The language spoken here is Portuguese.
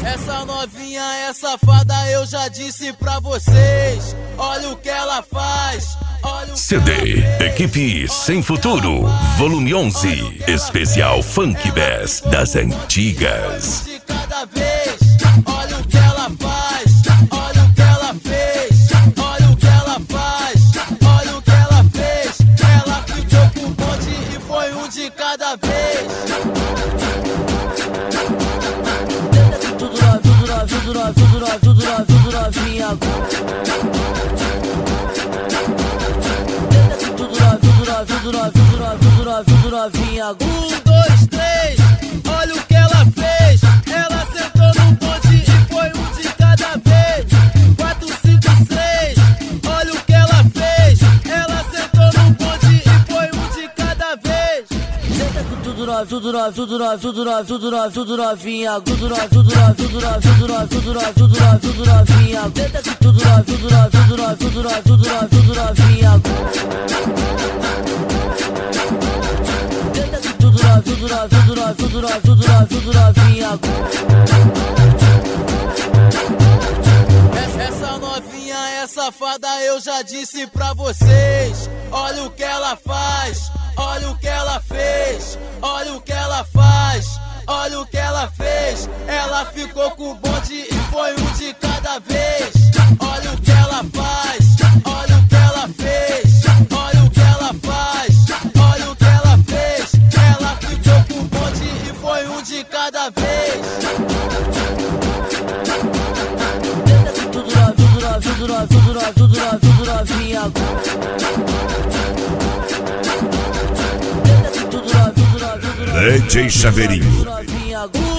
Essa novinha é safada, eu já disse pra vocês. Olha o que ela faz. CD Equipe Sem Futuro, volume 11, especial Funk Bass das antigas. De cada vez, olha o que ela faz, olha o que ela fez, olha o que ela faz, olha o que ela fez. Ela ficou com o bonde e foi um de cada vez. Novinha. 1, 2, 3, olha o que ela fez. Ela sentou no bonde e foi um de cada vez. 4, 5, 6, olha o que ela fez. Ela sentou no bonde e foi um de cada vez. Senta com tudo novinha. Senta com tudo novinha. Essa novinha é safada, eu já disse pra vocês. Olha o que ela faz, olha o que ela fez, olha o que ela faz, olha o que ela fez. Ela ficou com o bonde e foi um de cada vez. Olha o que ela faz, olha o que ela fez, olha o que ela faz, olha o que ela fez. Ela ficou com o bonde e foi um de cada vez. DJ Chaveirinho. 1,